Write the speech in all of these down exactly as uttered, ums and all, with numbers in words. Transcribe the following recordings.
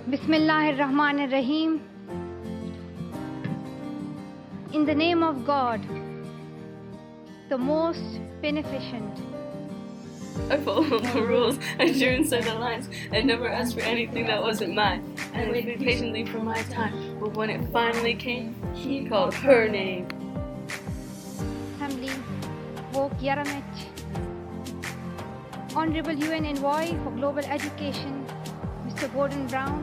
Bismillahirrahmanirrahim. In the name of God, the most beneficent. I followed the rules, I drew inside the lines, I never asked for anything that wasn't mine. I waited patiently for my time, but when it finally came, he called her name. Assembly, Wok Yaramich. Honorable U N Envoy for Global Education, Mister Gordon Brown.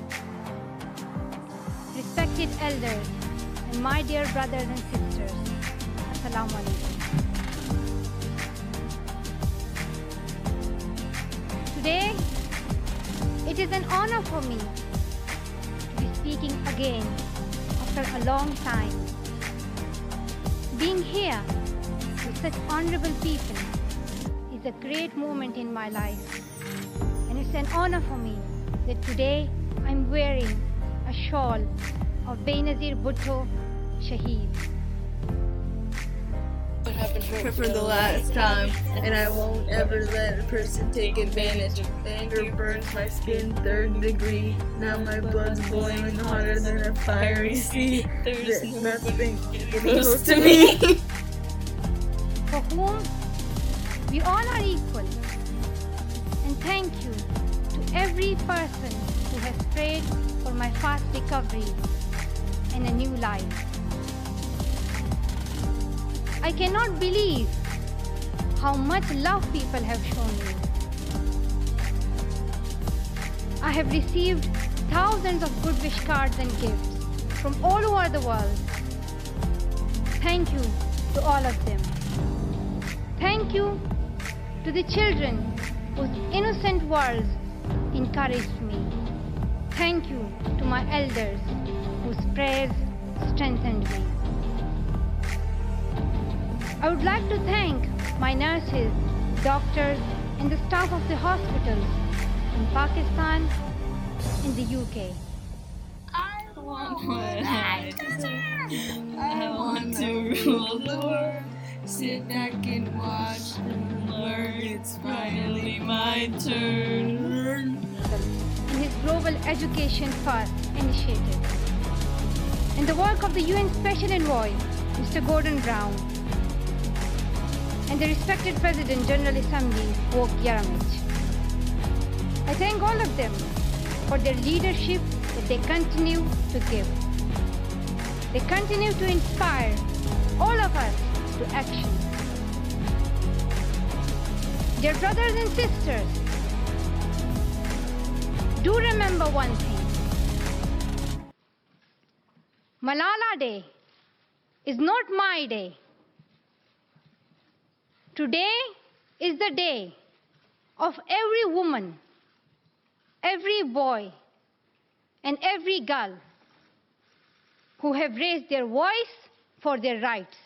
Respected elders and my dear brothers and sisters, Assalamu alaikum. Today, it is an honor for me to be speaking again after a long time. Being here with such honorable people is a great moment in my life. And it's an honor for me that today I'm wearing a shawl of Benazir Bhutto Shaheed. What happened for, for the last time, and I won't ever let a person take advantage. Anger burns my skin third degree. Now my blood's boiling hotter than a fiery sea. There's nothing close to me. For whom we all are equal. And thank you to every person who has prayed for my fast recovery and a new life. I cannot believe how much love people have shown me. I have received thousands of good wish cards and gifts from all over the world. Thank you to all of them. Thank you to the children whose innocent words encouraged me. Thank you to my elders whose prayers strengthened me. I would like to thank my nurses, doctors, and the staff of the hospitals in Pakistan and the U K. I want what I deserve. I want to rule the world. Sit back and watch and learn. It's finally my turn. In his Global Education First initiative. And the work of the U N Special Envoy, Mister Gordon Brown. And the respected President General Assembly, Wok Yaramich. I thank all of them for their leadership that they continue to give. They continue to inspire all of us to action. Dear brothers and sisters, do remember one thing. Malala Day is not my day. Today is the day of every woman, every boy, and every girl who have raised their voice for their rights.